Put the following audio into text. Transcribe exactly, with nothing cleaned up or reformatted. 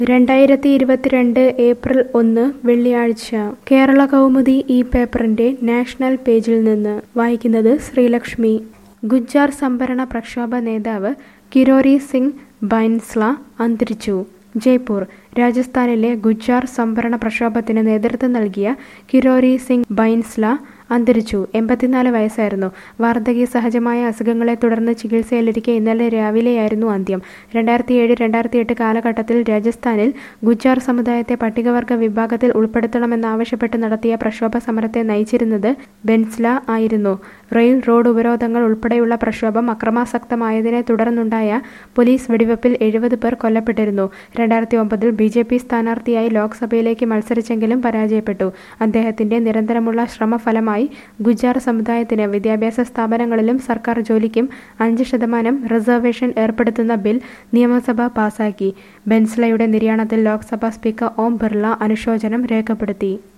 രണ്ടായിരത്തി ഇരുപത്തിരണ്ട് ഏപ്രിൽ ഒന്ന് വെള്ളിയാഴ്ച കേരള കൗമുദി ഈ പേപ്പറിന്റെ നാഷണൽ പേജിൽ നിന്ന് വായിക്കുന്നത് ശ്രീലക്ഷ്മി. ഗുജ്ജാർ സംവരണ പ്രക്ഷോഭ നേതാവ് കിരോരി സിംഗ് ബൈൻസ്ല അന്തരിച്ചു. ജയ്പൂർ. രാജസ്ഥാനിലെ ഗുജ്ജാർ സംവരണ പ്രക്ഷോഭത്തിന് നേതൃത്വം നൽകിയ കിരോരി സിംഗ് ബൈൻസ്ല അന്തരിച്ചു. എൺപത്തിനാല് വയസ്സായിരുന്നു. വാർദ്ധക്യ സഹജമായ അസുഖങ്ങളെ തുടർന്ന് ചികിത്സയിലിരിക്കെ ഇന്നലെ രാവിലെയായിരുന്നു അന്ത്യം. രണ്ടായിരത്തി ഏഴ് രണ്ടായിരത്തി എട്ട് കാലഘട്ടത്തിൽ രാജസ്ഥാനിൽ ഗുജ്ജാർ സമുദായത്തെ പട്ടികവർഗ വിഭാഗത്തിൽ ഉൾപ്പെടുത്തണമെന്നാവശ്യപ്പെട്ട് നടത്തിയ പ്രക്ഷോഭ സമരത്തെ നയിച്ചിരുന്നത് ബെൻസ്ല ആയിരുന്നു. റെയിൽ റോഡ് ഉപരോധങ്ങൾ ഉൾപ്പെടെയുള്ള പ്രക്ഷോഭം അക്രമാസക്തമായതിനെ തുടർന്നുണ്ടായ പോലീസ് വെടിവെപ്പിൽ എഴുപത് പേർ കൊല്ലപ്പെട്ടിരുന്നു. രണ്ടായിരത്തി ഒമ്പതിൽ ബി ജെ പി സ്ഥാനാർത്ഥിയായി ലോക്സഭയിലേക്ക് മത്സരിച്ചെങ്കിലും പരാജയപ്പെട്ടു. അദ്ദേഹത്തിന്റെ നിരന്തരമുള്ള ശ്രമഫലമായി ഗുജ്ജാർ സമുദായത്തിന് വിദ്യാഭ്യാസ സ്ഥാപനങ്ങളിലും സർക്കാർ ജോലിക്കും അഞ്ച് ശതമാനം റിസർവേഷൻ ഏർപ്പെടുത്തുന്ന ബിൽ നിയമസഭ പാസാക്കി. ബെൻസ്ലയുടെ നിര്യാണത്തിൽ ലോക്സഭാ സ്പീക്കർ ഓം ബിർള അനുശോചനം രേഖപ്പെടുത്തി.